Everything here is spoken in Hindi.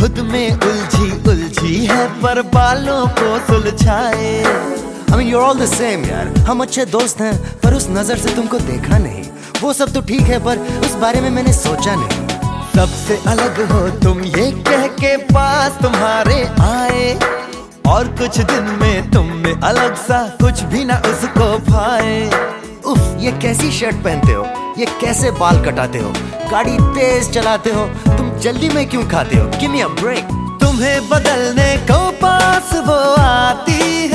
खुद में उलझी उलझी है पर बालों को सुलझाए। I mean, you're all the same यार। हम अच्छे दोस्त हैं पर उस नजर से तुमको देखा नहीं। वो सब तो ठीक है पर उस बारे में मैंने सोचा नहीं। सबसे अलग हो तुम ये कह के पास तुम्हारे आए, और कुछ दिन में तुम में अलग सा कुछ भी ना उसको भाए। उफ, ये कैसी शर्ट पहनते हो, ये कैसे बाल कटाते हो, गाड़ी तेज चलाते हो, तुम जल्दी में क्यों खाते हो? Give me a break. तुम्हें बदलने को पास वो आती